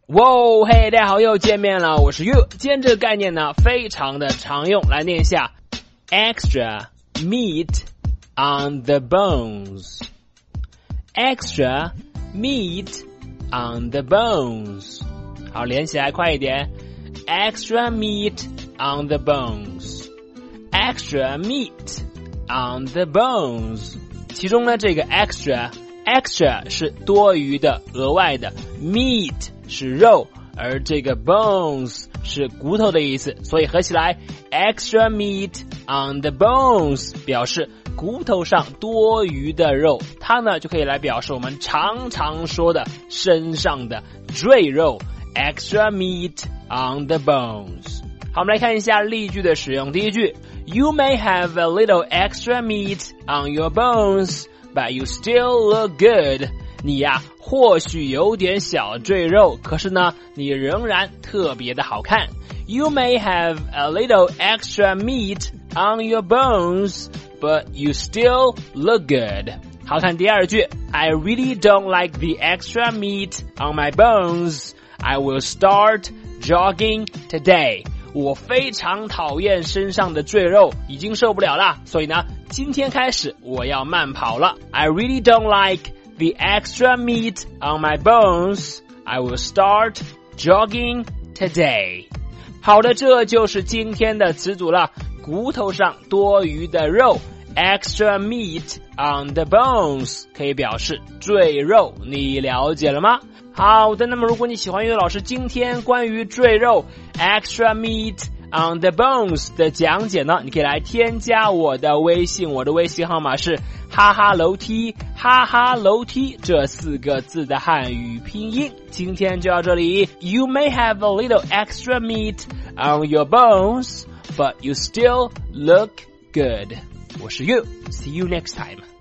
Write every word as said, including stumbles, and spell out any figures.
哇哦，嘿，大家好，又见面了，我是 You。今天这个概念呢，非常的常用，来念一下 extra meat on the bones。 extra meat on the bones。 好，连起来快一点， extra meat on the bones。 extra meat on the bones。 其中呢，这个 extra extra 是多余的、额外的， meat 是肉，而这个 bones 是骨头的意思，所以合起来 extra meat on the bones 表示骨头上多余的肉，它呢就可以来表示我们常常说的身上的赘肉， extra meat on the bones。 好，我们来看一下例句的使用。第一句， You may have a little extra meat on your bones but you still look good。 你呀、啊、或许有点小赘肉，可是呢你仍然特别的好看。 You may have a little extra meat on your bones but you still look good。 好，看第二句， I really don't like the extra meat on my bones. I will start jogging today。 我非常讨厌身上的赘肉，已经受不了了，所以呢今天开始我要慢跑了。 I really don't like the extra meat on my bones. I will start jogging today。 好的，这就是今天的词组了，骨头上多余的肉， extra meat on the bones 可以表示赘肉，你了解了吗？好的，那么如果你喜欢岳老师今天关于赘肉 extra meat on the bones 的讲解呢，你可以来添加我的微信，我的微信号码是哈哈楼梯，哈哈楼梯这四个字的汉语拼音。今天就到这里。 You may have a little extra meat on your bones but you still look good。 我是 You， see you next time。